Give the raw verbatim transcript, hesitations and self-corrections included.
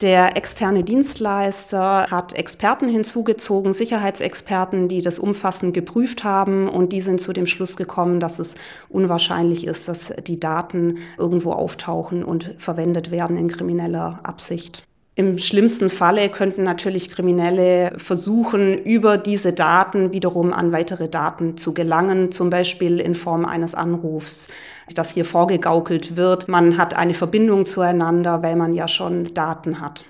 Der externe Dienstleister hat Experten hinzugezogen, Sicherheitsexperten, die das umfassend geprüft haben, und die sind zu dem Schluss gekommen, dass es unwahrscheinlich ist, dass die Daten irgendwo auftauchen und verwendet werden in krimineller Absicht. Im schlimmsten Falle könnten natürlich Kriminelle versuchen, über diese Daten wiederum an weitere Daten zu gelangen, zum Beispiel in Form eines Anrufs, dass hier vorgegaukelt wird, man hat eine Verbindung zueinander, weil man ja schon Daten hat.